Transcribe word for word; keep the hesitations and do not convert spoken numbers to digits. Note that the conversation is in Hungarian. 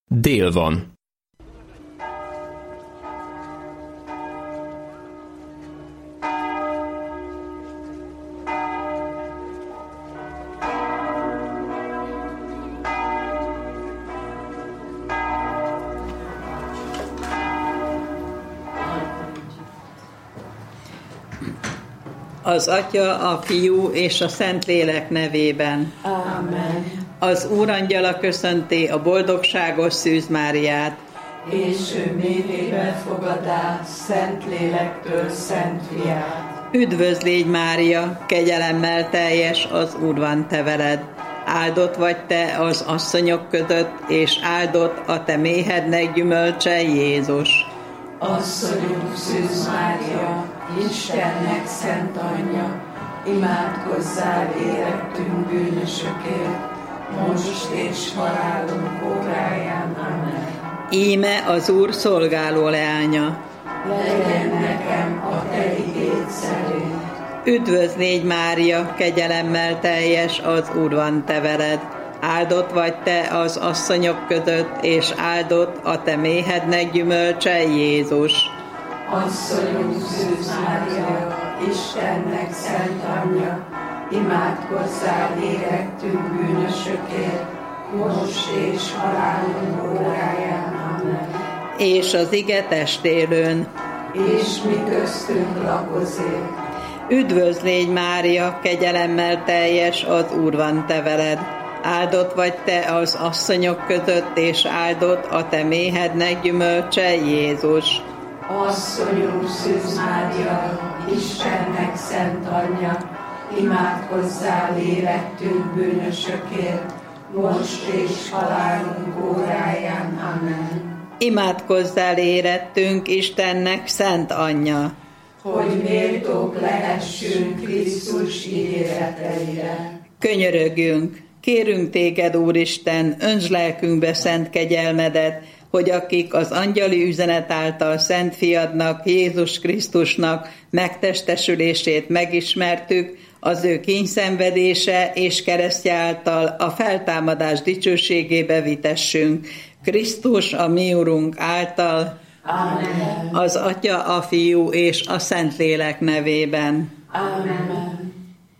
Dél van. Az Atya, a Fiú és a Szentlélek nevében. Amen. Az Úrangyala köszönti a boldogságos Szűz Máriát. És ő méhébe fogadá Szentlélektől Szent Fiát. Üdvözl légy, Mária, kegyelemmel teljes, az Úr van te veled. Áldott vagy te az asszonyok között, és áldott a te méhednek gyümölcse, Jézus. Asszonyunk Szűz Mária, Istennek szent anyja, imádkozzál érettünk bűnösökért, most és halálunk óráján. Amen. Íme az Úr szolgáló leánya. Legyen nekem a te igéd szerint. Üdvözl légy, Mária, kegyelemmel teljes, az Úr van te veled. Áldott vagy te az asszonyok között, és áldott a te méhednek gyümölcse, Jézus. Asszonyunk Szűz Mária, Istennek szent anyja, imádkozzál érettünk bűnösökért, most és halálunk óráján. Amen. És az ige testélőn. És mi köztünk lakozik. Üdvözl légy, Mária, kegyelemmel teljes, az Úr van te veled. Áldott vagy te az asszonyok között, és áldott a te méhednek gyümölcse, Jézus. Asszonyunk Szűz Mária, Istennek szent anyja, imádkozzál érettünk bűnösökért, most és halálunk óráján. Amen. Imádkozzál érettünk, Istennek szent anyja, hogy méltók lehessünk Krisztus ígéreteire. Könyörögjünk, kérünk téged, Úristen, öntsd lelkünkbe szent kegyelmedet, hogy akik az angyali üzenet által Szent Fiadnak, Jézus Krisztusnak megtestesülését megismertük, az ő kínyszenvedése és keresztje által a feltámadás dicsőségébe vitessünk. Krisztus, a mi Urunk által. Amen. Az Atya, a Fiú és a Szentlélek nevében. Amen.